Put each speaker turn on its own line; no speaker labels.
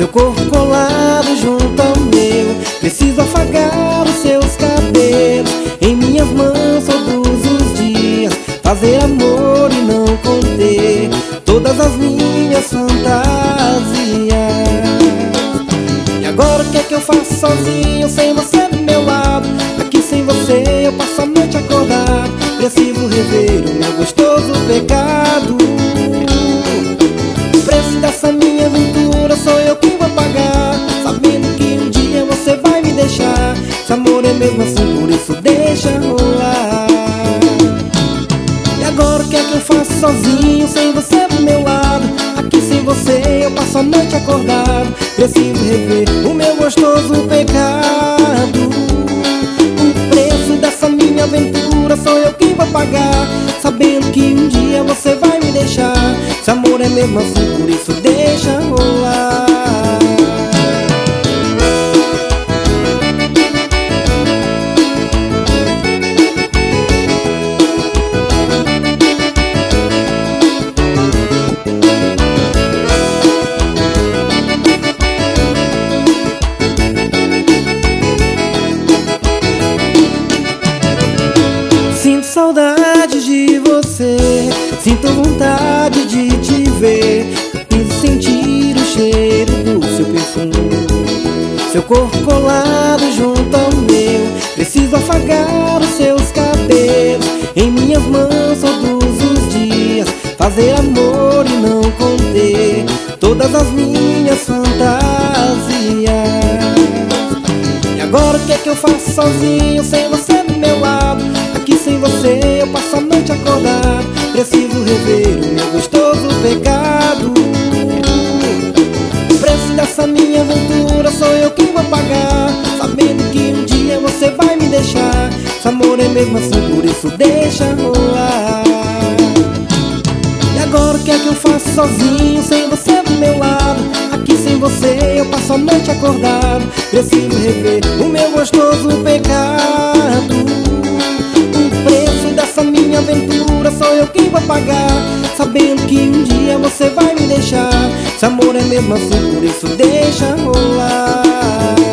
seu corpo colado junto ao meu. Preciso afagar os seus cabelos em minhas mãos todos os dias, fazer amor e não conter todas as minhas fantasias. E agora o que é que eu faço sozinho, sem você do meu lado? Aqui sem você eu passo a noite acordado. Preciso rever o meu gostoso pecado. O preço dessa minha aventura sou eu quem vou pagar, sabendo que um dia você vai me deixar. Esse amor é mesmo assim, por isso deixa rolar. E agora o que é que eu faço sozinho, sem você do meu lado? Aqui sem você eu passo a noite acordado. Preciso rever o meu gostoso pecado. O preço dessa minha aventura sou eu quem vou pagar, sabendo que um dia você vai me deixar. Esse amor é mesmo assim, por isso deixa rolar. Sinto saudade de você, sinto vontade de te ver. Preciso sentir o cheiro do seu perfume, seu corpo colado junto ao meu. Preciso afagar os seus cabelos em minhas mãos todos os dias, fazer amor e não conter todas as minhas fantasias. E agora o que é que eu faço sozinho, sem você do meu lado? Aqui sem você eu passo a noite acordado. Preciso rever o meu gostoso pecado. O preço dessa minha aventura sou eu quem vou pagar, sabendo que um dia você vai me deixar. Esse amor é mesmo assim, por isso deixa rolar. E agora o que é que eu faço sozinho, sem você do meu lado? Aqui sem você eu passo a noite acordado. Preciso rever o meu gostoso pecado. O preço dessa minha aventura sou eu quem vou pagar, sabendo que um dia você vai me deixar. Esse amor é mesmo assim, por isso deixa rolar.